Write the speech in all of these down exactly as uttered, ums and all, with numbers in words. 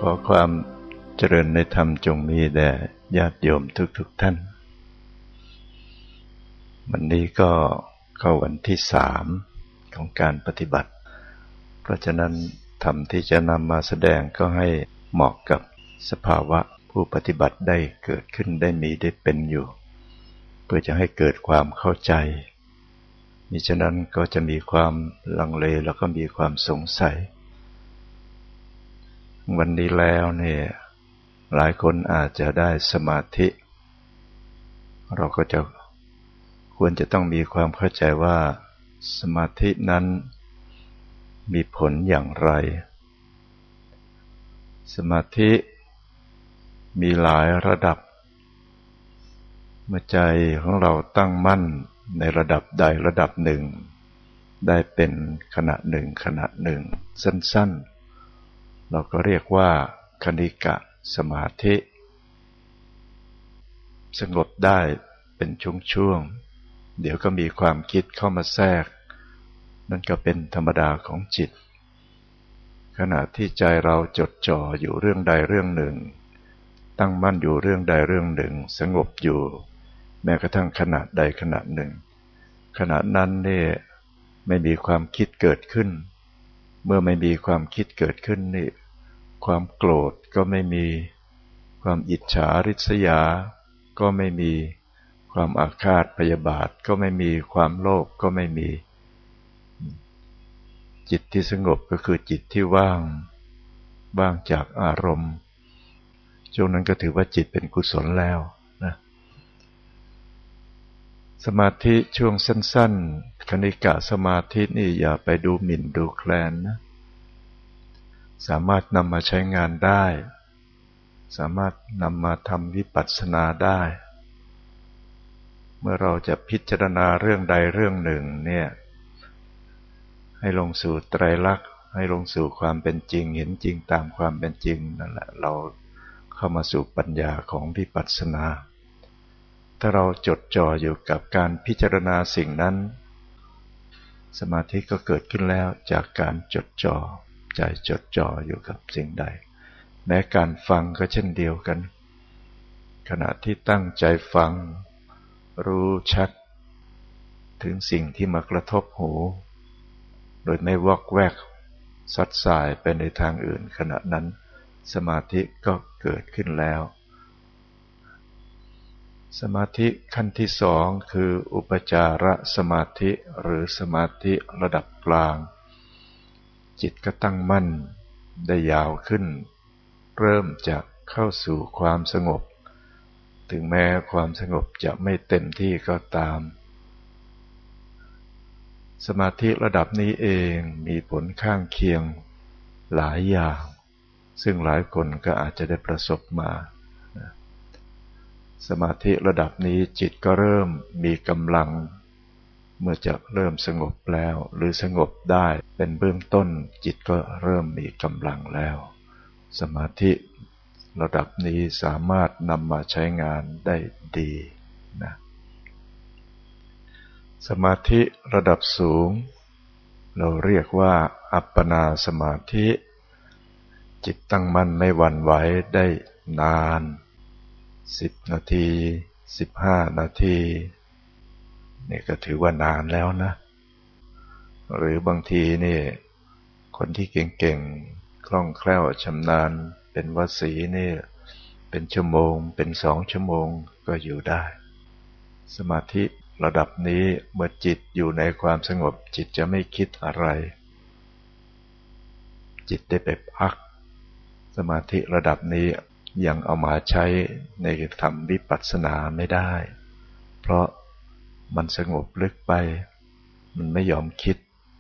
อความเจริญในธรรมจงมีแด่ญาติโยมทุกๆ ท่านวันนี้ก็เข้าวันที่สามของการปฏิบัติเพราะฉะนั้นธรรมที่จะนำมาแสดงก็ให้เหมาะกับสภาวะผู้ปฏิบัติได้เกิดขึ้นได้มีได้เป็นอยู่เพื่อจะให้เกิดความเข้าใจมิฉะนั้นก็จะมีความลังเลแล้วก็มีความสงสัยวันนี้แล้วเนี่ยหลายคนอาจจะได้สมาธิเราก็จะควรจะต้องมีความเข้าใจว่าสมาธินั้นมีผลอย่างไรสมาธิมีหลายระดับเมื่อใจของเราตั้งมั่นในระดับใดระดับหนึ่งได้เป็นขณะหนึ่งขณะหนึ่งสั้นๆเราก็เรียกว่าคณิกะสมาธิสงบได้เป็นช่วงๆเดี๋ยวก็มีความคิดเข้ามาแทรกนั่นก็เป็นธรรมดาของจิตขณะที่ใจเราจดจ่ออยู่เรื่องใดเรื่องหนึ่งตั้งมั่นอยู่เรื่องใดเรื่องหนึ่งสงบอยู่แม้กระทั่งขณะใดขณะหนึ่งขณะนั้นนี่ไม่มีความคิดเกิดขึ้นเมื่อไม่มีความคิดเกิดขึ้นนี่ความโกรธก็ไม่มีความอิจฉาริษยาก็ไม่มีความอาฆาตพยาบาทก็ไม่มีความโลภก็ไม่มีจิตที่สงบก็คือจิตที่ว่างว่างจากอารมณ์ช่วงนั้นก็ถือว่าจิตเป็นกุศลแล้วนะสมาธิช่วงสั้นๆคณิกะสมาธินี่อย่าไปดูหมิ่นดูแคลนนะสามารถนำมาใช้งานได้สามารถนำมาทำวิปัสสนาได้เมื่อเราจะพิจารณาเรื่องใดเรื่องหนึ่งเนี่ยให้ลงสู่ไตรลักษณ์ให้ลงสู่ความเป็นจริงเห็นจริงตามความเป็นจริงนั่นแหละเราเข้ามาสู่ปัญญาของวิปัสสนาถ้าเราจดจ่ออยู่กับการพิจารณาสิ่งนั้นสมาธิก็เกิดขึ้นแล้วจากการจดจ่อใจจดจ่ออยู่กับสิ่งใดแม้การฟังก็เช่นเดียวกันขณะที่ตั้งใจฟังรู้ชัดถึงสิ่งที่มากระทบหูโดยไม่วอกแวกซัดสายไปในทางอื่นขณะนั้นสมาธิก็เกิดขึ้นแล้วสมาธิขั้นที่สองคืออุปจารสมาธิหรือสมาธิระดับกลางจิตก็ตั้งมั่นได้ยาวขึ้นเริ่มจากเข้าสู่ความสงบถึงแม้ความสงบจะไม่เต็มที่ก็ตามสมาธิระดับนี้เองมีผลข้างเคียงหลายอย่างซึ่งหลายคนก็อาจจะได้ประสบมาสมาธิระดับนี้จิตก็เริ่มมีกำลังเมื่อจะเริ่มสงบแล้วหรือสงบได้เป็นเบื้องต้นจิตก็เริ่มมีกำลังแล้วสมาธิระดับนี้สามารถนำมาใช้งานได้ดีนะสมาธิระดับสูงเราเรียกว่าอัปปนาสมาธิจิตตั้งมั่นไม่หวั่นไหวได้นานสิบนาทีสิบห้านาทีนี่ก็ถือว่านานแล้วนะหรือบางทีนี่คนที่เก่งๆคล่องแคล่วชำนาญเป็นวสีนี่เป็นชั่วโมงเป็นสองชั่วโมงก็อยู่ได้สมาธิระดับนี้เมื่อจิตอยู่ในความสงบจิตจะไม่คิดอะไรจิตได้ไปพักสมาธิระดับนี้ยังเอามาใช้ในทำวิปัสสนาไม่ได้เพราะมันสงบลึกไปมันไม่ยอมคิด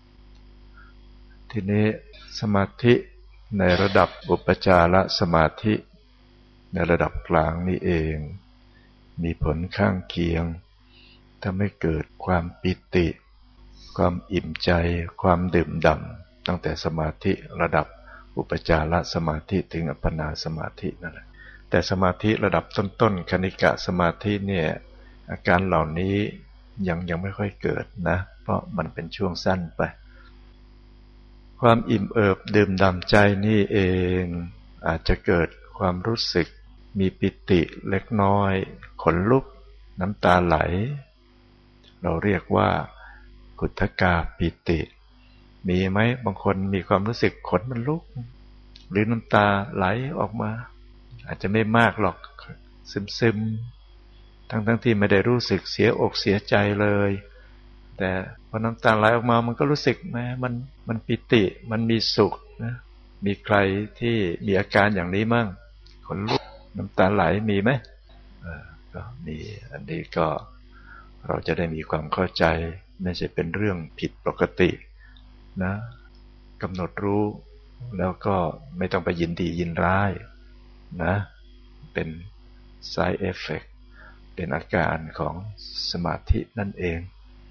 ทีนี้สมาธิในระดับอุปจารสมาธิในระดับกลางนี่เองมีผลข้างเคียงถ้าไม่เกิดความปิติความอิ่มใจความดื่มด่ำตั้งแต่สมาธิระดับอุปจารสมาธิถึงอัปปนาสมาธินั่นแหละแต่สมาธิระดับต้นๆคณิกะสมาธิเนี่ยอาการเหล่านี้ยังยังไม่ค่อยเกิดนะเพราะมันเป็นช่วงสั้นไปความอิ่มเอิบดื่มด่ำใจนี่เองอาจจะเกิดความรู้สึกมีปิติเล็กน้อยขนลุกน้ำตาไหลเราเรียกว่าขุทกาปิติมีไหมบางคนมีความรู้สึกขนมันลุกหรือน้ำตาไหลออกมาอาจจะไม่มากหรอกซึมๆทั้งๆที่ไม่ได้รู้สึกเสียอกเสียใจเลยแต่พอน้ำตาไหลออกมามันก็รู้สึกแม้มันมันปิติมันมีสุขนะมีใครที่มีอาการอย่างนี้มั่งขนลุกน้ำตาไหลมีไหมเออก็มีอันนี้ก็เราจะได้มีความเข้าใจไม่ใช่เป็นเรื่องผิดปกตินะกำหนดรู้แล้วก็ไม่ต้องไปยินดียินร้ายนะเป็น side effect เป็นอาการของสมาธินั่นเอง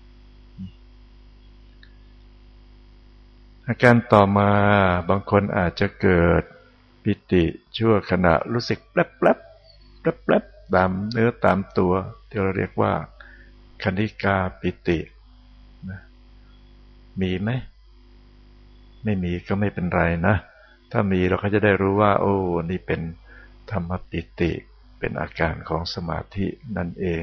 อาการต่อมาบางคนอาจจะเกิดปิติชั่วขณะรู้สึกแป๊บแป๊บแป๊บแป๊บตามเนื้อตามตัวที่เราเรียกว่าคณิกาปิตินะมีไหมไม่มีก็ไม่เป็นไรนะถ้ามีเราก็จะได้รู้ว่าโอ้นี่เป็นธรรมปิติเป็นอาการของสมาธินั่นเอง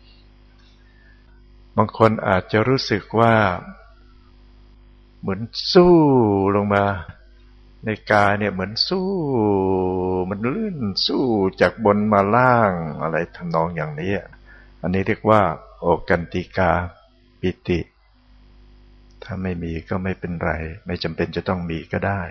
บางคนอาจจะรู้สึกว่าเหมือนสู้ลงมาในกายเนี่ยเหมือนสู้มันลื่นสู้จากบนมาล่างอะไรทำนองอย่างนี้อันนี้เรียกว่าโอกันติกาปิติถ้าไม่มีก็ไม่เป็นไรไม่จำเป็นจะต้องมีก็ได้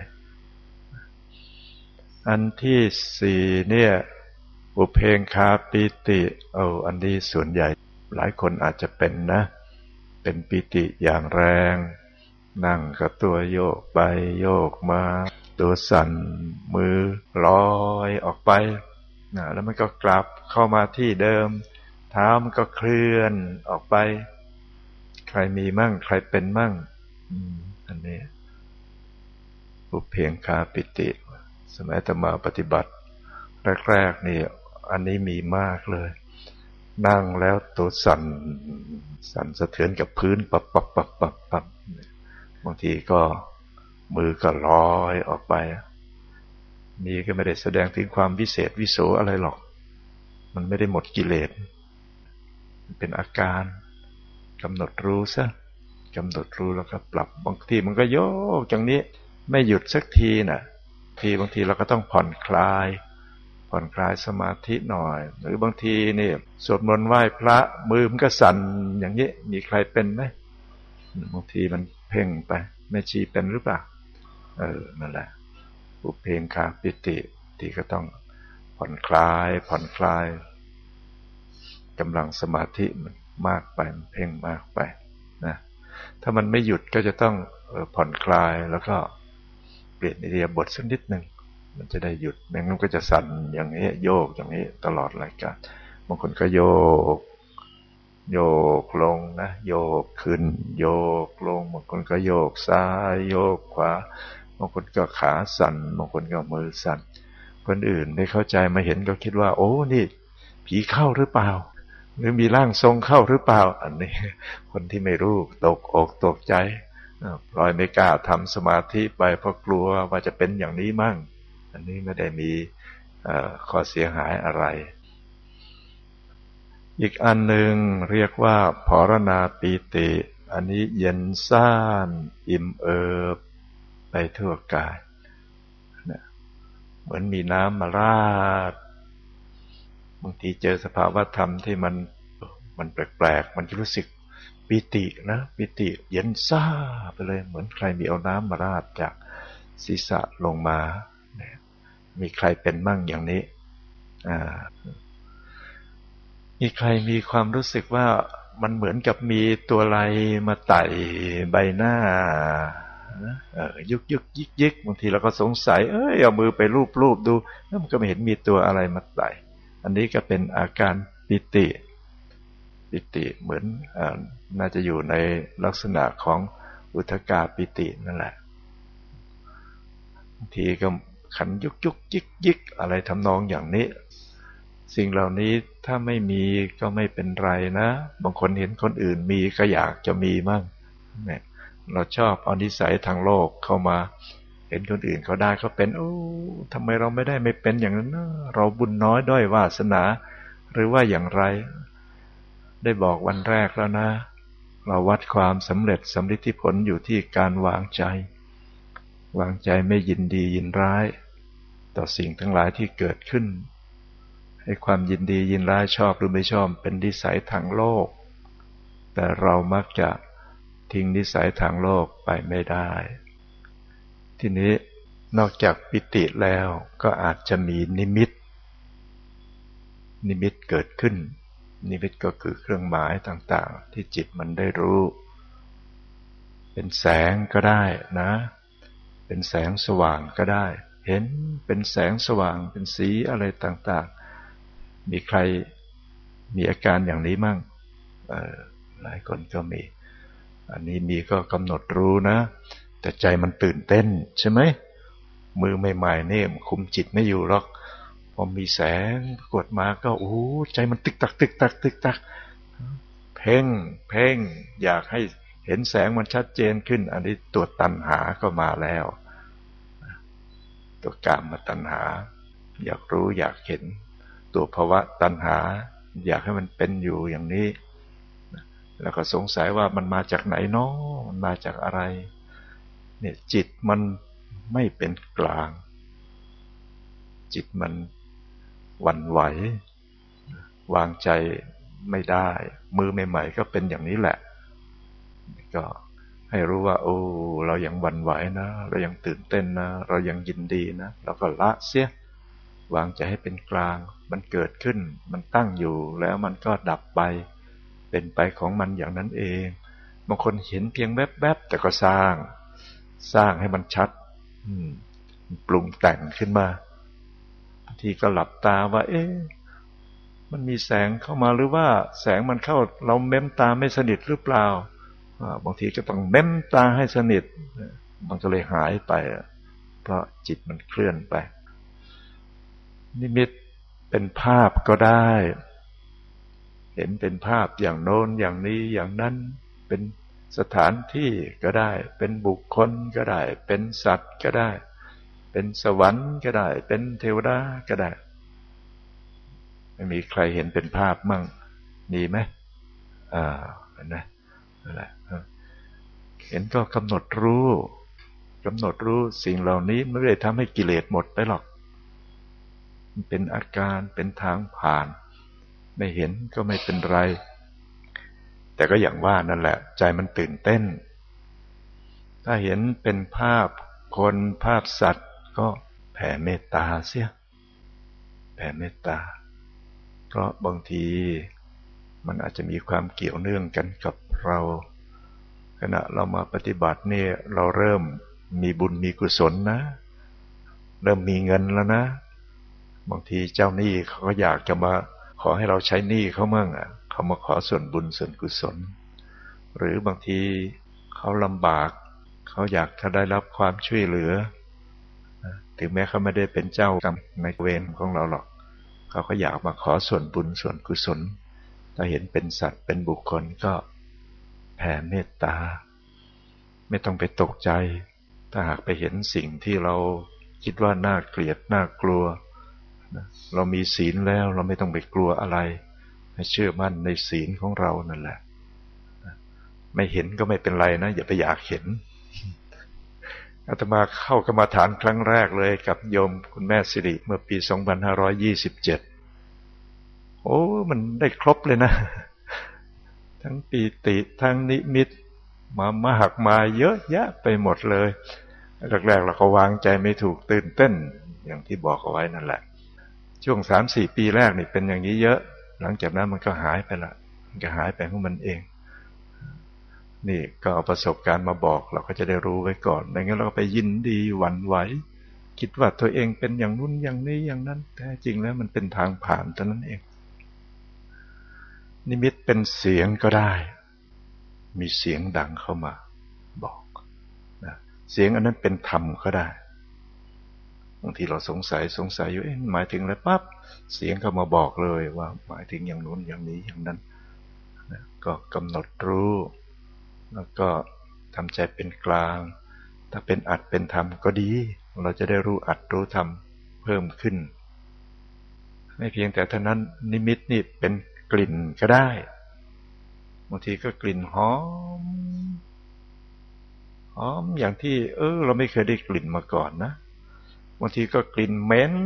อันที่สี่เนี่ยอุเพงคาปิติเอาอันนี้ส่วนใหญ่หลายคนอาจจะเป็นนะเป็นปิติอย่างแรงนั่งกับตัวโยกไปโยกมาตัวสั่นมือลอยออกไปนะแล้วมันก็กลับเข้ามาที่เดิมเท้ามันก็เคลื่อนออกไปใครมีมั่งใครเป็นมั่งอันนี้อุเพงคาปิติสมัยอาตมาปฏิบัติแรกๆนี่อันนี้มีมากเลยนั่งแล้วตัวสั่นสั่นสะเทือนกับพื้นปับปับปับปับปับบางทีก็มือก็ลอยออกไปนี่ก็ไม่ได้แสดงถึงความวิเศษวิโสอะไรหรอกมันไม่ได้หมดกิเลสมันเป็นอาการกำหนดรู้ซะกำหนดรู้แล้วก็ปรับบางทีมันก็โยกอย่างนี้ไม่หยุดสักทีน่ะทีบางทีเราก็ต้องผ่อนคลายผ่อนคลายสมาธิหน่อยหรือบางทีนี่สวดมนต์ไหว้พระมือมันก็สั่นอย่างนี้มีใครเป็นไหมบางทีมันเพ่งไปแม่ชีเป็นหรือเปล่าเออนั่นแหละอุเพงคาปิติที่ก็ต้องผ่อนคลายผ่อนคลายกำลังสมาธิมันมากไปมันเพ่งมากไปนะถ้ามันไม่หยุดก็จะต้องผ่อนคลายแล้วก็เปลี่ยนอิริยาบถสักนิดนึงมันจะได้หยุดไม่งั้นก็จะสั่นอย่างนี้โยกอย่างนี้ตลอดรายการบางคนก็โยกโยกลงนะโยกขึ้นโยกลงบางคนก็โยกซ้ายโยกขวาบางคนก็ขาสั่นบางคนก็มือสั่นคนอื่นไม่เข้าใจมาเห็นก็คิดว่าโอ้นี่ผีเข้าหรือเปล่าหรือมีร่างทรงเข้าหรือเปล่าอันนี้คนที่ไม่รู้ตกอกตกใจปล่อยไม่กล้าทำสมาธิไปเพราะกลัวว่าจะเป็นอย่างนี้มั่งอันนี้ไม่ได้มีข้อเสียหายอะไรอีกอันหนึ่งเรียกว่าภรณาปิติอันนี้เย็นซ่านอิ่มเอิบไปทั่วกายนะเหมือนมีน้ำมาราดบางทีเจอสภาวะธรรมที่มันมันแปลกๆมันจะรู้สึกปิตินะปิติเย็นซ่าไปเลยเหมือนใครมีเอาน้ำมาราดจากศีรษะลงมามีใครเป็นมั่งอย่างนี้อ่ามีใครมีความรู้สึกว่ามันเหมือนกับมีตัวอะไรมาไต่ใบหน้ายุกยุกยิกยิกบางทีเราก็สงสัยเอ้ยเอามือไปรูปรูปดูแล้วมันก็ไม่เห็นมีตัวอะไรมาไต่อันนี้ก็เป็นอาการปิติปิติเหมือนอ่าน่าจะอยู่ในลักษณะของอุทกาปิตินั่นแหละบางทีก็ขันยุกยุกยิกยิกอะไรทำนองอย่างนี้สิ่งเหล่านี้ถ้าไม่มีก็ไม่เป็นไรนะบางคนเห็นคนอื่นมีก็อยากจะมีมั่งเนี่ยเราชอบเอานิสัยทางโลกเข้ามาเห็นคนอื่นเขาได้เขาเป็นโอ้ทำไมเราไม่ได้ไม่เป็นอย่างนั้นนะเราบุญน้อยด้อยวาสนาหรือว่าอย่างไรได้บอกวันแรกแล้วนะเราวัดความสำเร็จสำลิดผลอยู่ที่การวางใจวางใจไม่ยินดียินร้ายต่อสิ่งทั้งหลายที่เกิดขึ้นให้ความยินดียินร้ายชอบหรือไม่ชอบเป็นนิสัยทางโลกแต่เรามักจะทิ้งนิสัยทางโลกไปไม่ได้ทีนี้นอกจากปิติแล้วก็อาจจะมีนิมิตนิมิตเกิดขึ้นนิมิตก็คือเครื่องหมายต่างๆที่จิตมันได้รู้เป็นแสงก็ได้นะเป็นแสงสว่างก็ได้เห็นเป็นแสงสว่างเป็นสีอะไรต่างๆมีใครมีอาการอย่างนี้มั่งเอ่อหลายคนก็มีอันนี้มีก็กำหนดรู้นะแต่ใจมันตื่นเต้นใช่ไหมมือใหม่ๆเนี่ยคุมจิตไม่อยู่หรอกพอมีแสงกดมาก็โอ้ใจมันตึกตักตึกตักตึกตักเพ่งเพ่งอยากให้เห็นแสงมันชัดเจนขึ้นอันนี้ตัวตัณหาก็มาแล้วตัวกามตัณหาอยากรู้อยากเห็นตัวภวะตัณหาอยากให้มันเป็นอยู่อย่างนี้แล้วก็สงสัยว่ามันมาจากไหนเนาะมันมาจากอะไรเนี่ยจิตมันไม่เป็นกลางจิตมันหวั่นไหววางใจไม่ได้มือใหม่ๆก็เป็นอย่างนี้แหละก็ให้รู้ว่าโอ้เรายังหวั่นไหวนะเรายังตื่นเต้นนะเรายังยินดีนะเราก็ละเสียวางใจให้เป็นกลางมันเกิดขึ้นมันตั้งอยู่แล้วมันก็ดับไปเป็นไปของมันอย่างนั้นเองบางคนเห็นเพียงแวบๆแต่ก็สร้างสร้างให้มันชัดปรุงแต่งขึ้นมาบางทีก็หลับตาว่าเอ๊ะมันมีแสงเข้ามาหรือว่าแสงมันเข้าเราเม้มตาไม่สนิทหรือเปล่าบางทีก็ต้องเม้มตาให้สนิทมันก็เลยหายไปเพราะจิตมันเคลื่อนไปนิมิตเป็นภาพก็ได้เห็นเป็นภาพอย่างโน้นอย่างนี้อย่างนั้นเป็นสถานที่ก็ได้เป็นบุคคลก็ได้เป็นสัตว์ก็ได้เป็นสวรรค์ก็ได้เป็นเทวดาก็ได้ไม่มีใครเห็นเป็นภาพมั่งมีไหมอ่าเห็นไหมนั่นแหละเห็นก็กำหนดรู้กำหนดรู้สิ่งเหล่านี้ไม่ได้ทำให้กิเลสหมดไปหรอกมันเป็นอาการเป็นทางผ่านไม่เห็นก็ไม่เป็นไรแต่ก็อย่างว่านั่นแหละใจมันตื่นเต้นถ้าเห็นเป็นภาพคนภาพสัตว์ก็แผ่เมตตาเสียแผ่เมตตาเพราะบางทีมันอาจจะมีความเกี่ยวเนื่องกันกับเราขณะเรามาปฏิบัติเนี่ยเราเริ่มมีบุญมีกุศลนะเริ่มมีเงินแล้วนะบางทีเจ้าหนี้เขาก็อยากจะมาขอให้เราใช้หนี้เขามั่งอ่ะเขามาขอส่วนบุญส่วนกุศลหรือบางทีเขาลำบากเขาอยากจะได้รับความช่วยเหลือถึงแม้เขาไม่ได้เป็นเจ้ากรรมในเวรของเราหรอกเขาก็อยากมาขอส่วนบุญส่วนกุศลถ้าเห็นเป็นสัตว์เป็นบุคคลก็แผ่เมตตาไม่ต้องไปตกใจถ้าหากไปเห็นสิ่งที่เราคิดว่าน่าเกลียดน่ากลัวเรามีศีลแล้วเราไม่ต้องไปกลัวอะไรให้เชื่อมั่นในศีลของเรานั่นแหละไม่เห็นก็ไม่เป็นไรนะอย่าไปอยากเห็นอาตมาเข้ากรรมฐานครั้งแรกเลยกับโยมคุณแม่สิริเมื่อปีสองพันห้าร้อยยี่สิบเจ็ดโอ้มันได้ครบเลยนะทั้งปีติทั้งนิมิตมามาหักมาเยอะแยะไปหมดเลยแรกๆเราก็วางใจไม่ถูกตื่นเต้นอย่างที่บอกเอาไว้นั่นแหละช่วง สามสี่ ปีแรกนี่เป็นอย่างนี้เยอะหลังจากนั้นมันก็หายไปละมันก็หายไปของมันเองนี่ก็เอาประสบการณ์มาบอกเราก็จะได้รู้ไว้ก่อนไม่งั้นเราก็ไปยินดีหวั่นไหวคิดว่าตัวเองเป็นอย่างนู้นอย่างนี้อย่างนั้นแท้จริงแล้วมันเป็นทางผ่านเท่านั้นเองนิมิตเป็นเสียงก็ได้มีเสียงดังเข้ามาบอกนะเสียงอันนั้นเป็นธรรมก็ได้บางทีเราสงสัยสงสัยอยู่เอ๊ะหมายถึงอะไรปั๊บเสียงเข้ามาบอกเลยว่าหมายถึงอย่างนู้นอย่างนี้อย่างนั้นนะก็กำหนดรู้แล้วก็ทำใจเป็นกลางถ้าเป็นอัดเป็นธรรมก็ดีเราจะได้รู้อัดรู้ธรรมเพิ่มขึ้นไม่เพียงแต่เท่านั้นนิมิตนี่เป็นกลิ่นก็ได้บางทีก็กลิ่นหอมหอมอย่างที่เออเราไม่เคยได้กลิ่นมาก่อนนะบางทีก็กลิ่นเหม็น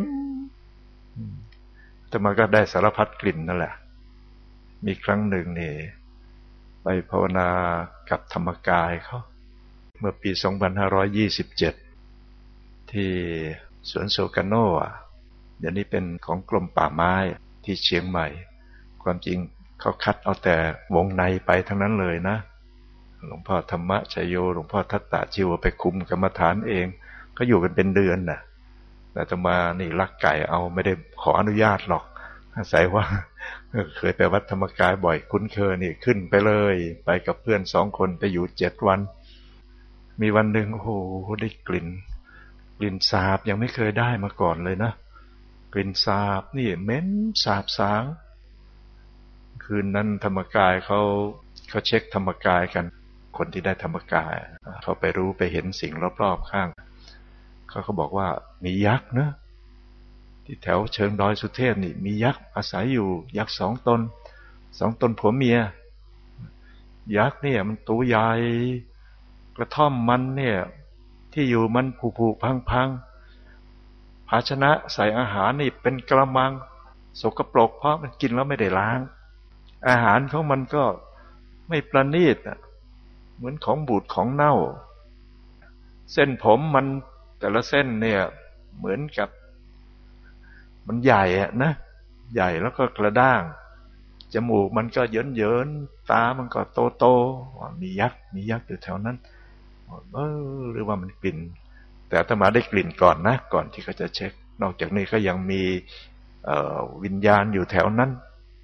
แต่มันก็ได้สารพัดกลิ่นนั่นแหละมีครั้งหนึ่งนี่ไปภาวนากับธรรมกายเขาเมื่อปีสองพันห้าร้อยยี่สิบเจ็ดที่สวนโซกาโน่เดี๋ยวนี้เป็นของกรมป่าไม้ที่เชียงใหม่ความจริงเขาคัดเอาแต่วงในไปทั้งนั้นเลยนะหลวงพ่อธรรมชโยหลวงพ่อทัตตะชีวไปคุมกรรมฐานเองก็อยู่กันเป็นเดือนน่ะแต่อาตมานี่ลักไก่เอาไม่ได้ขออนุญาตหรอกอาศัยว่าเคยไปวัดธรรมกายบ่อยคุ้นเคยนี่ขึ้นไปเลยไปกับเพื่อนสองคนไปอยู่เจ็ดวันมีวันหนึ่งโอ้โหได้กลิ่นกลิ่นสาบยังไม่เคยได้มาก่อนเลยนะกลิ่นสาบนี่เหม็นสาบสางคืนนั้นธรรมกายเขาเขาเช็คธรรมกายกันคนที่ได้ธรรมกายเขาไปรู้ไปเห็นสิ่งรอบๆข้างเขาก็บอกว่ามียักษ์นะที่แถวเชิงดอยสุเทพนี่มียักษ์อาศัยอยู่ยักษ์สองตนสองตนผัวเมียยักษ์เนี่ยมันตัวใหญ่กระท่อมมันเนี่ยที่อยู่มันผุผุพังพังภาชนะใส่อาหารนี่เป็นกระมังสกปรกเพราะมันกินแล้วไม่ได้ล้างอาหารของมันก็ไม่ประณีตเหมือนของบูดของเน่าเส้นผมมันแต่ละเส้นเนี่ยเหมือนกับมันใหญ่อะนะใหญ่แล้วก็กระด้างจมูกมันก็เยินเยินตามันก็โตโตมียักษ์มียักษ์อยู่แถวนั้นเออหรือว่ามันกลิ่นแต่อาตมาได้กลิ่นก่อนนะก่อนที่เขาจะเช็คนอกจากนี้ก็ยังมีวิญญาณอยู่แถวนั้น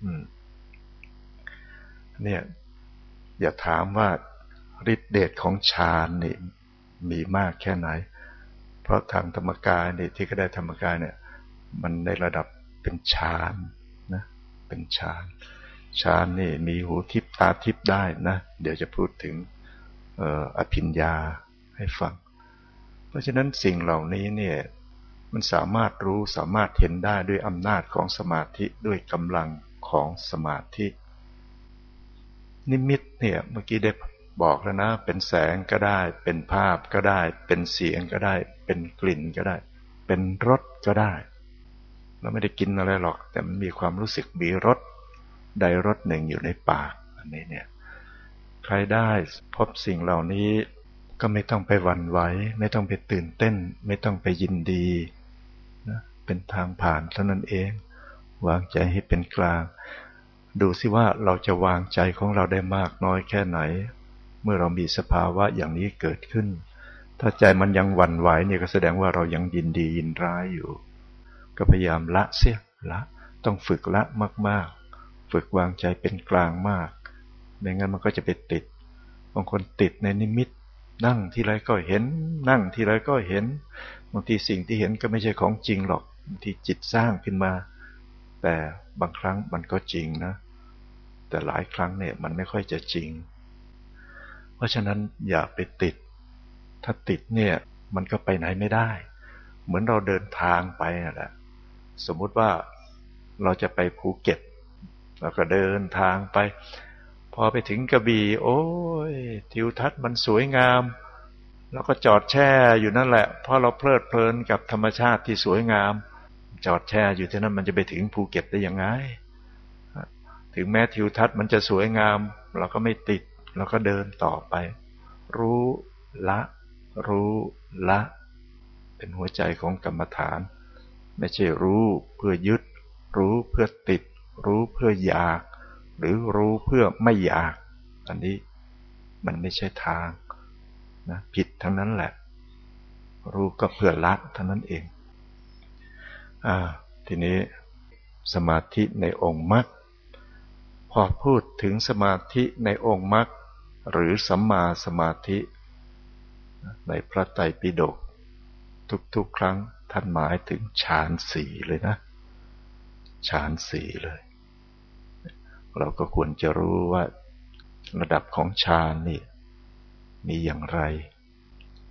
เนี่ยอย่าถามว่าฤทธิเดชของฌานนี่มีมากแค่ไหนเพราะทางธรรมกายนี่ที่ก็ได้ธรรมกายเนี่ยมันในระดับเป็นฌานนะเป็นฌานฌานนี่มีหูทิพตาทิพได้นะเดี๋ยวจะพูดถึงเอ่ออภิญญาให้ฟังเพราะฉะนั้นสิ่งเหล่านี้เนี่ยมันสามารถรู้สามารถเห็นได้ด้วยอำนาจของสมาธิด้วยกำลังของสมาธินิมิตเนี่ยเมื่อกี้ได้บอกแล้วนะเป็นแสงก็ได้เป็นภาพก็ได้เป็นเสียงก็ได้เป็นกลิ่นก็ได้เป็นรสก็ได้เราไม่ได้กินอะไรหรอกแต่มันมีความรู้สึกมีรสใดรสหนึ่งอยู่ในปากอันนี้เนี่ยใครได้พบสิ่งเหล่านี้ก็ไม่ต้องไปหวั่นไหวไม่ต้องไปตื่นเต้นไม่ต้องไปยินดีนะเป็นทางผ่านเท่านั้นเองวางใจให้เป็นกลางดูสิว่าเราจะวางใจของเราได้มากน้อยแค่ไหนเมื่อเรามีสภาวะอย่างนี้เกิดขึ้นถ้าใจมันยังหวั่นไหวเนี่ยก็แสดงว่าเรายังยินดียินร้ายอยู่ก็พยายามละเสียละต้องฝึกละมากๆฝึกวางใจเป็นกลางมากไม่งั้นมันก็จะไปติดบางคนติดในนิมิตนั่งที่ไรก็เห็นนั่งที่ไรก็เห็นบางทีสิ่งที่เห็นก็ไม่ใช่ของจริงหรอกบางทีจิตสร้างขึ้นมาแต่บางครั้งมันก็จริงนะแต่หลายครั้งเนี่ยมันไม่ค่อยจะจริงเพราะฉะนั้นอย่าไปติดถ้าติดเนี่ยมันก็ไปไหนไม่ได้เหมือนเราเดินทางไปนั่นแหละสมมุติว่าเราจะไปภูเก็ตเราก็เดินทางไปพอไปถึงกระบี่โอ้ยทิวทัศน์มันสวยงามแล้วก็จอดแช่อยู่นั่นแหละเพราะเราเพลิดเพลินกับธรรมชาติที่สวยงามจอดแช่อยู่ที่นั่นมันจะไปถึงภูเก็ตได้ยังไงถึงแม้ทิวทัศน์มันจะสวยงามเราก็ไม่ติดเราก็เดินต่อไปรู้ละรู้ละเป็นหัวใจของกรรมฐานไม่ใช่รู้เพื่อยึดรู้เพื่อติดรู้เพื่ออยากหรือรู้เพื่อไม่อยากอันนี้มันไม่ใช่ทางนะผิดทั้งนั้นแหละรู้ก็เพื่อละเท่านั้นเองอ่าทีนี้สมาธิในองค์มรรคพอพูดถึงสมาธิในองค์มรรคหรือสัมมาสมาธิในพระไตรปิฎกทุกๆครั้งท่านหมายถึงฌานสี่เลยนะฌานสี่เลยเราก็ควรจะรู้ว่าระดับของฌานนี่มีอย่างไร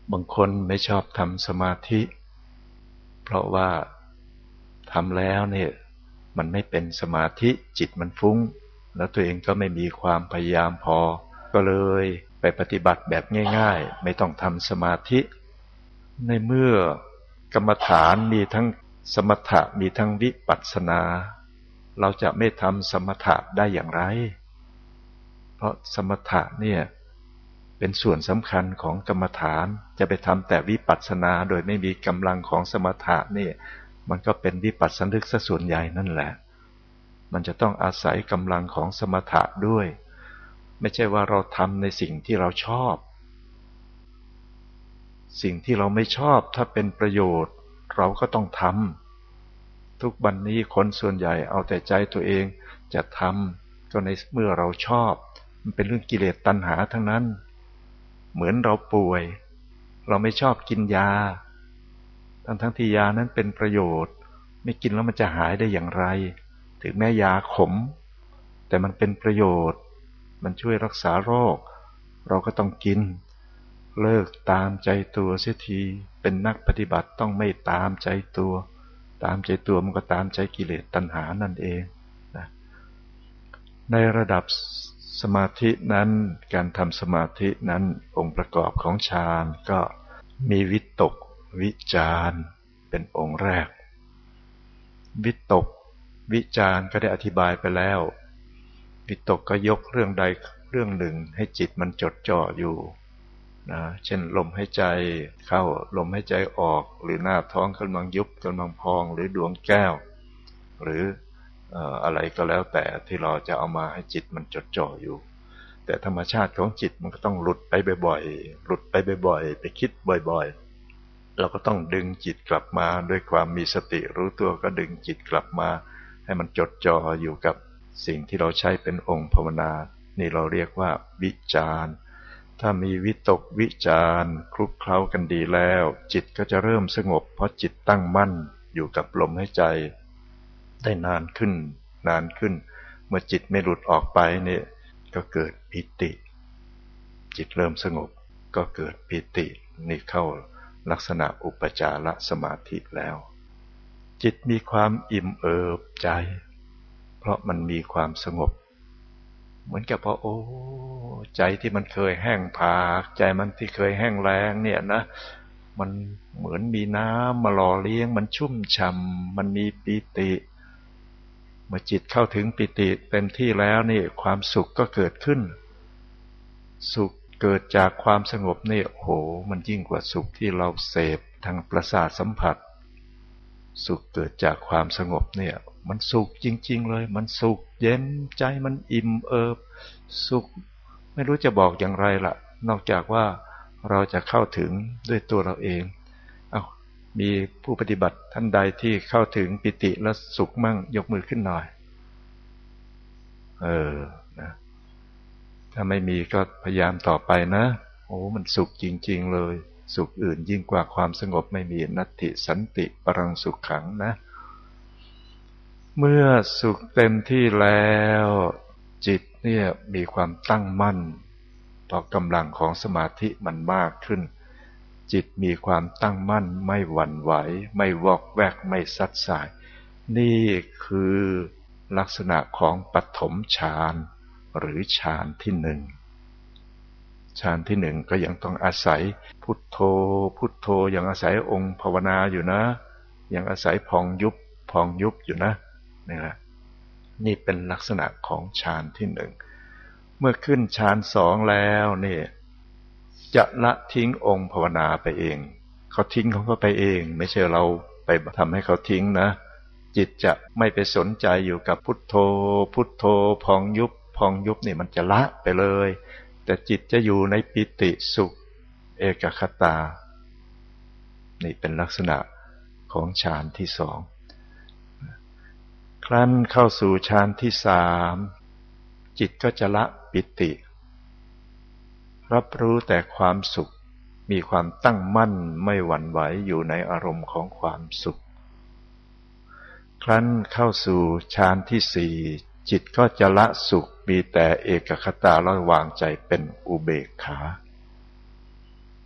บางคนไม่ชอบทำสมาธิเพราะว่าทำแล้วเนี่ยมันไม่เป็นสมาธิจิตมันฟุ้งแล้วตัวเองก็ไม่มีความพยายามพอก็เลยไปปฏิบัติแบบง่ายๆไม่ต้องทำสมาธิในเมื่อกรรมฐานมีทั้งสมถะมีทั้งวิปัสสนาเราจะไม่ทำสมถะได้อย่างไรเพราะสมถะเนี่ยเป็นส่วนสำคัญของกรรมฐานจะไปทำแต่วิปัสสนาโดยไม่มีกำลังของสมถะนี่มันก็เป็นวิปัสสนึกซะส่วนใหญ่นั่นแหละมันจะต้องอาศัยกำลังของสมถะด้วยไม่ใช่ว่าเราทำในสิ่งที่เราชอบสิ่งที่เราไม่ชอบถ้าเป็นประโยชน์เราก็ต้องทำทุกวันนี้คนส่วนใหญ่เอาแต่ใจตัวเองจะทำก็ในเมื่อเราชอบมันเป็นเรื่องกิเลสตัณหาทั้งนั้นเหมือนเราป่วยเราไม่ชอบกินยาทั้งทั้งที่ยานั้นเป็นประโยชน์ไม่กินแล้วมันจะหายได้อย่างไรถึงแม้ยาขมแต่มันเป็นประโยชน์มันช่วยรักษาโรคเราก็ต้องกินเลิกตามใจตัวเสียทีเป็นนักปฏิบัติต้องไม่ตามใจตัวตามใจตัวมันก็ตามใจกิเลสตัณหานั่นเองนะในระดับสมาธินั้นการทำสมาธินั้นองค์ประกอบของฌานก็มีวิตกวิจารเป็นองค์แรกวิตกวิจารก็ได้อธิบายไปแล้ววิตกก็ยกเรื่องใดเรื่องหนึ่งให้จิตมันจดจ่ออยู่นะเช่นลมหายใจเข้าลมหายใจออกหรือหน้าท้องกำลังยุบกำลังพองหรือดวงแก้วหรืออะไรก็แล้วแต่ที่เราจะเอามาให้จิตมันจดจ่ออยู่แต่ธรรมชาติของจิตมันก็ต้องหลุดไปบ่อยๆหลุดไปบ่อยๆไปคิดบ่อยๆเราก็ต้องดึงจิตกลับมาด้วยความมีสติรู้ตัวก็ดึงจิตกลับมาให้มันจดจ่ออยู่กับสิ่งที่เราใช้เป็นองค์ภาวนานี่เราเรียกว่าวิจารถ้ามีวิตกวิจารคลุกเคล้ากันดีแล้วจิตก็จะเริ่มสงบเพราะจิตตั้งมั่นอยู่กับลมหายใจได้นานขึ้นนานขึ้นเมื่อจิตไม่หลุดออกไปเนี่ยก็เกิดปิติจิตเริ่มสงบก็เกิดปิตินี่เข้าลักษณะอุปจารสมาธิแล้วจิตมีความอิ่มเอิบใจเพราะมันมีความสงบเหมือนกับพอโอ้ใจที่มันเคยแห้งผากใจมันที่เคยแห้งแล้งเนี่ยนะมันเหมือนมีน้ำมาหล่อเลี้ยงมันชุ่มฉ่ำมันมีปิติเมื่อจิตเข้าถึงปิติเต็มที่แล้วนี่ความสุขก็เกิดขึ้นสุขเกิดจากความสงบนี่โอ้โหมันยิ่งกว่าสุขที่เราเสพทางประสาทสัมผัสสุขเกิดจากความสงบเนี่ยมันสุขจริงๆเลยมันสุขเย็นใจมันอิ่มเอิบสุขไม่รู้จะบอกอย่างไรล่ะนอกจากว่าเราจะเข้าถึงด้วยตัวเราเองเอามีผู้ปฏิบัติท่านใดที่เข้าถึงปิติและสุขมั่งยกมือขึ้นหน่อยเออนะถ้าไม่มีก็พยายามต่อไปนะโอ้มันสุขจริงๆเลยสุขอื่นยิ่งกว่าความสงบไม่มีนัตถิสันติปรังสุขขังนะเมื่อสุขเต็มที่แล้วจิตเนี่ยมีความตั้งมั่นต่อกำลังของสมาธิมันมากขึ้นจิตมีความตั้งมั่นไม่หวั่นไหวไม่วอกแวกไม่ซัดสายนี่คือลักษณะของปฐมฌานหรือฌานที่หนึ่งฌานที่หนึ่งก็ยังต้องอาศัยพุทโธพุทโธยังอาศัยองค์ภาวนาอยู่นะยังอาศัยพองยุบพองยุบอยู่นะนี่แหละนี่เป็นลักษณะของฌานที่หนึ่งเมื่อขึ้นฌานสองแล้วนี่จะละทิ้งองค์ภาวนาไปเองเขาทิ้งเขาก็ไปเองไม่ใช่เราไปทำให้เขาทิ้งนะจิตจะไม่ไปสนใจอยู่กับพุทโธพุทโธพองยุบพองยุบนี่มันจะละไปเลยแต่จิตจะอยู่ในปิติสุขเอกคตานี่เป็นลักษณะของฌานที่สองครั้นเข้าสู่ฌานที่สามจิตก็จะละปิติรับรู้แต่ความสุขมีความตั้งมั่นไม่หวั่นไหวอยู่ในอารมณ์ของความสุขครั้นเข้าสู่ฌานที่สี่จิตก็จะละสุขมีแต่เอกคตาและวางใจเป็นอุเบกขา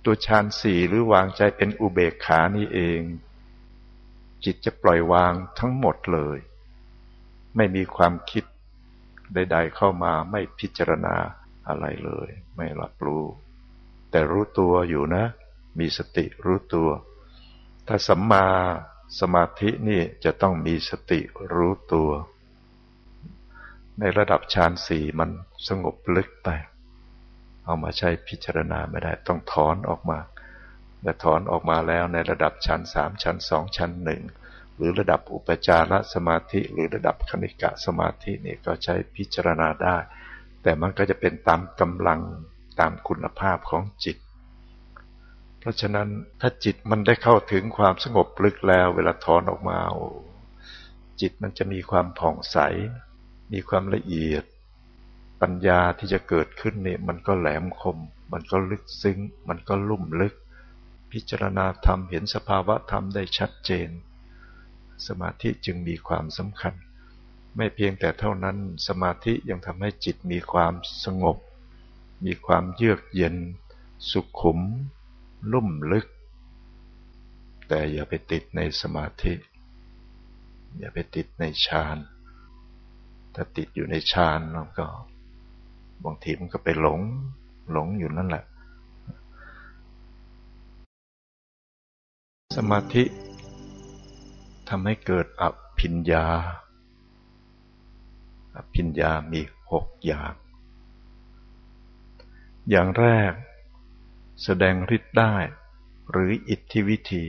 ตัวฌานสี่หรือวางใจเป็นอุเบกขานี่เองจิตจะปล่อยวางทั้งหมดเลยไม่มีความคิดใดๆเข้ามาไม่พิจารณาอะไรเลยไม่รับรู้แต่รู้ตัวอยู่นะมีสติรู้ตัวถ้าสัมมาสมาธินี่จะต้องมีสติรู้ตัวในระดับฌานสี่มันสงบลึกไปเอามาใช้พิจารณาไม่ได้ต้องถอนออกมาแต่ถอนออกมาแล้วในระดับชั้นสามชั้นสองชั้นหนึ่งหรือระดับอุปจารสมาธิหรือระดับคณิกะสมาธินี่ก็ใช้พิจารณาได้แต่มันก็จะเป็นตามกำลังตามคุณภาพของจิตเพราะฉะนั้นถ้าจิตมันได้เข้าถึงความสงบลึกแล้วเวลาถอนออกมาจิตมันจะมีความผ่องใสมีความละเอียดปัญญาที่จะเกิดขึ้นเนี่ยมันก็แหลมคมมันก็ลึกซึ้งมันก็ลุ่มลึกพิจารณาธรรมเห็นสภาวะธรรมได้ชัดเจนสมาธิจึงมีความสำคัญไม่เพียงแต่เท่านั้นสมาธิยังทำให้จิตมีความสงบมีความเยือกเย็นสุขุมลุ่มลึกแต่อย่าไปติดในสมาธิอย่าไปติดในฌานถ้าติดอยู่ในฌานแล้วก็บางทีมันก็ไปหลงหลงอยู่นั่นแหละสมาธิทำให้เกิดอภิญญาอภิญญามีหกอย่างอย่างแรกแสดงฤทธิ์ได้หรืออิทธิวิธี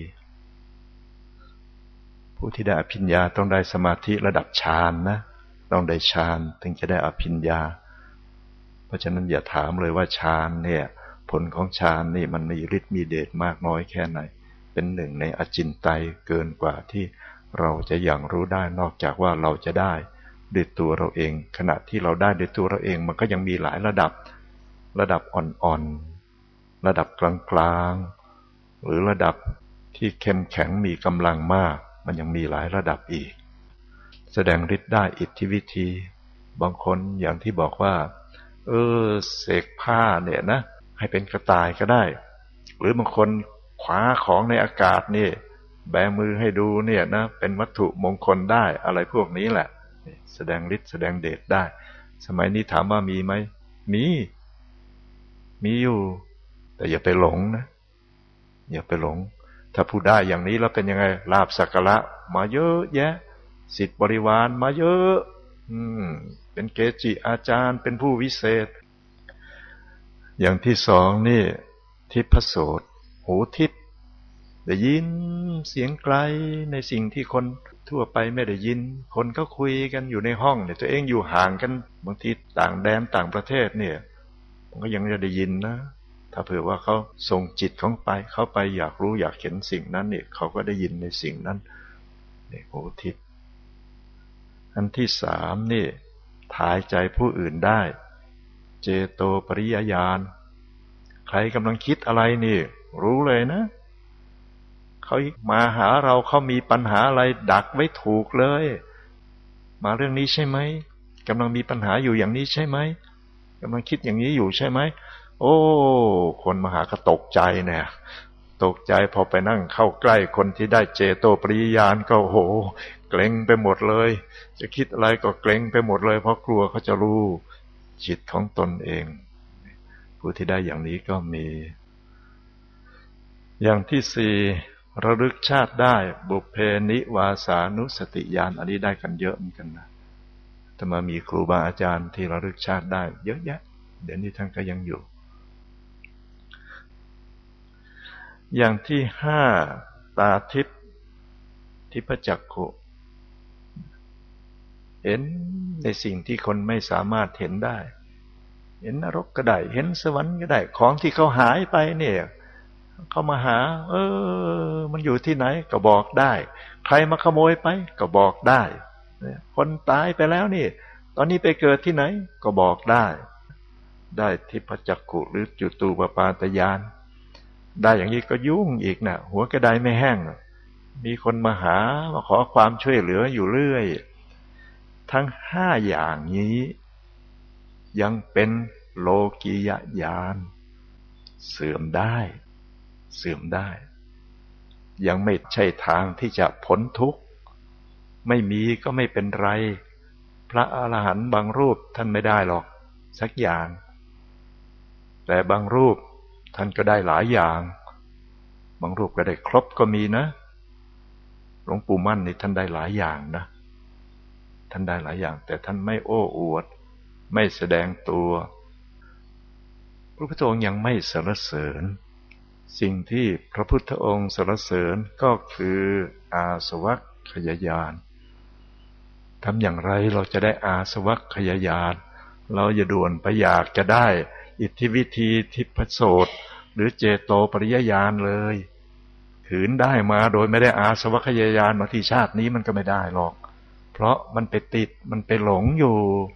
ผู้ที่ได้อภิญญาต้องได้สมาธิระดับฌานนะต้องได้ฌานถึงจะได้อภิญญาเพราะฉะนั้นอย่าถามเลยว่าฌานเนี่ยผลของฌานนี่มันมีฤทธิ์มีเดชมากน้อยแค่ไหนเป็นหนึ่งในอจินไตยเกินกว่าที่เราจะยังรู้ได้นอกจากว่าเราจะได้ด้วยตัวเราเองขณะที่เราได้ด้วยตัวเราเองมันก็ยังมีหลายระดับระดับอ่อนๆระดับกลางๆหรือระดับที่เข้มแข็งมีกำลังมากมันยังมีหลายระดับอีกแสดงฤทธิ์ได้อิทธิวิธีบางคนอย่างที่บอกว่าเออเสกผ้าเนี่ยนะให้เป็นกระต่ายก็ได้หรือบางคนคว้าของในอากาศนี่แบมือให้ดูเนี่ยนะเป็นวัตถุมงคลได้อะไรพวกนี้แหละแสดงฤทธิ์แสดงเดชได้สมัยนี้ถามว่ามีไหมมีมีอยู่แต่อย่าไปหลงนะอย่าไปหลงถ้าผู้ได้อย่างนี้แล้วเป็นยังไงลาภสักการะมาเยอะแยะศิษย์บริวารมาเยอะอืมเป็นเกจิอาจารย์เป็นผู้วิเศษอย่างที่สองนี่ทิพโสตหูทิพย์ได้ยินเสียงไกลในสิ่งที่คนทั่วไปไม่ได้ยินคนก็คุยกันอยู่ในห้องเนี่ยตัวเองอยู่ห่างกันบางทีต่างแดนต่างประเทศเนี่ยมันก็ยังจะได้ยินนะถ้าเผื่อว่าเขาส่งจิตของไปเข้าไปอยากรู้อยากเห็นสิ่งนั้นเนี่ยเขาก็ได้ยินในสิ่งนั้นเนี่ยหูทิพย์อันที่สามนี่ถ่ายใจผู้อื่นได้เจโตปริยญาณใครกำลังคิดอะไรนี่รู้เลยนะเขามาหาเราเขามีปัญหาอะไรดักไว้ถูกเลยมาเรื่องนี้ใช่ไหมกำลังมีปัญหาอยู่อย่างนี้ใช่ไหมกำลังคิดอย่างนี้อยู่ใช่ไหมโอ้คนมาหาก็ตกใจเนี่ยตกใจพอไปนั่งเข้าใกล้คนที่ได้เจโตปริยญาณก็โหเกรงไปหมดเลยจะคิดอะไรก็เกรงไปหมดเลยเพราะกลัวเขาจะรู้จิตของตนเองผู้ที่ได้อย่างนี้ก็มีอย่างที่สี่ระลึกชาติได้บุพเพนิวาสานุสติญาณอันนี้ได้กันเยอะเหมือนกันนะแต่มามีครูบาอาจารย์ที่ระลึกชาติได้เยอะแยะเดี๋ยวนี้ท่านก็ยังอยู่อย่างที่ห้าตาทิพย์ทิพจักขุเห็นในสิ่งที่คนไม่สามารถเห็นได้เห็นนรกก็ได้เห็นสวรรค์ก็ได้ของที่เขาหายไปเนี่ยเขามาหาเออมันอยู่ที่ไหนก็บอกได้ใครมาขโมยไปก็บอกได้คนตายไปแล้วนี่ตอนนี้ไปเกิดที่ไหนก็บอกได้ได้ทิพจักขุหรือจุตูปปาตญาณได้อย่างนี้ก็ยุ่งอีกนะหัวกระไดไม่แห้งมีคนมาหามาขอความช่วยเหลืออยู่เรื่อยทั้งห้าอย่างนี้ยังเป็นโลกียญาณเสื่อมได้เสื่อมได้ยังไม่ใช่ทางที่จะพ้นทุกข์ไม่มีก็ไม่เป็นไรพระอรหันต์บางรูปท่านไม่ได้หรอกสักอย่างแต่บางรูปท่านก็ได้หลายอย่างบางรูปก็ได้ครบก็มีนะหลวงปู่มั่นนี่ท่านได้หลายอย่างนะท่านได้หลายอย่างแต่ท่านไม่โอ้อวดไม่แสดงตัวพระพุทธองค์ยังไม่สรรเสริญสิ่งที่พระพุทธองค์สรรเสริญก็คืออาสวัคคยญาณทำอย่างไรเราจะได้อาสวัคคยญาณเราอย่าด่วนไปอยากจะได้อิทธิวิธีทิพโสตหรือเจโตปริยญาณเลยขืนได้มาโดยไม่ได้อาสวัคคยญาณบางทีชาตินี้มันก็ไม่ได้หรอกเพราะมันไปติดมันไปหลงอยู่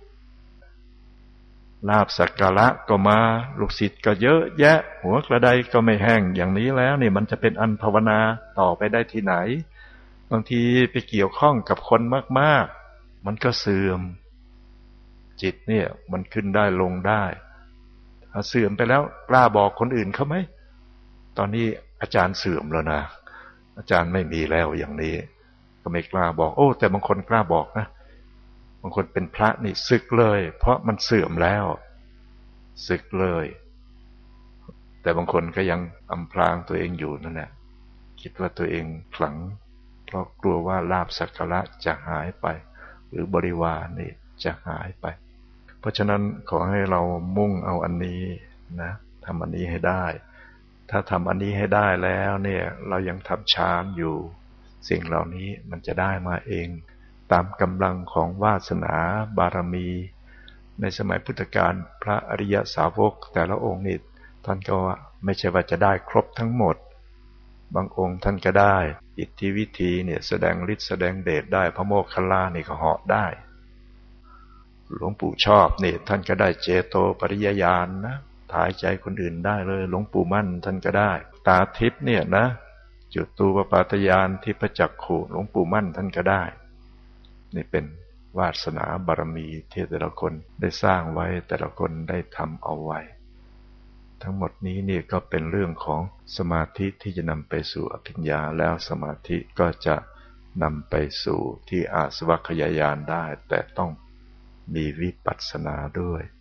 ลาภสักการะก็มาลูกศิษย์ก็เยอะแยะหัวกระไดก็ไม่แห้งอย่างนี้แล้วนี่มันจะเป็นอันภาวนาต่อไปได้ที่ไหนบางทีไปเกี่ยวข้องกับคนมากๆมันก็เสื่อมจิตเนี่ยมันขึ้นได้ลงได้ถ้าเสื่อมไปแล้วกล้าบอกคนอื่นเขาไหมตอนนี้อาจารย์เสื่อมแล้วนะอาจารย์ไม่มีแล้วอย่างนี้ก็ไม่กล้าบอกโอ้แต่บางคนกล้าบอกนะบางคนเป็นพระนี่สึกเลยเพราะมันเสื่อมแล้วสึกเลยแต่บางคนก็ยังอำพรางตัวเองอยู่นั่นแหละคิดว่าตัวเองขลังเพราะกลัวว่าลาภสักการะจะหายไปหรือบริวารนี่จะหายไปเพราะฉะนั้นขอให้เรามุ่งเอาอันนี้นะทำอันนี้ให้ได้ถ้าทำอันนี้ให้ได้แล้วเนี่ยเรายังทำฌานอยู่สิ่งเหล่านี้มันจะได้มาเองตามกำลังของวาสนาบารมีในสมัยพุทธกาลพระอริยสาวกแต่ละองค์นี่ท่านก็ไม่ใช่ว่าจะได้ครบทั้งหมดบางองค์ท่านก็ได้อิทธิวิธีเนี่ยแสดงฤทธิ์แสดงเดชได้พระโมคคัลลานี่ก็เหาะได้หลวงปู่ชอบนี่ท่านก็ได้เจโตปริยญาณนะถ่ายใจคนอื่นได้เลยหลวงปู่มั่นท่านก็ได้ตาทิพย์เนี่ยนะจุตูปปาตญาณทิพจักขุหลวงปู่มั่นท่านก็ได้นี่เป็นวาสนาบารมีที่แต่ละคนได้สร้างไว้แต่ละคนได้ทำเอาไว้ทั้งหมดนี้นี่ก็เป็นเรื่องของสมาธิที่จะนำไปสู่อภิญญาแล้วสมาธิก็จะนำไปสู่ที่อาสวัคคยญาณได้แต่ต้องมีวิปัสสนาด้วย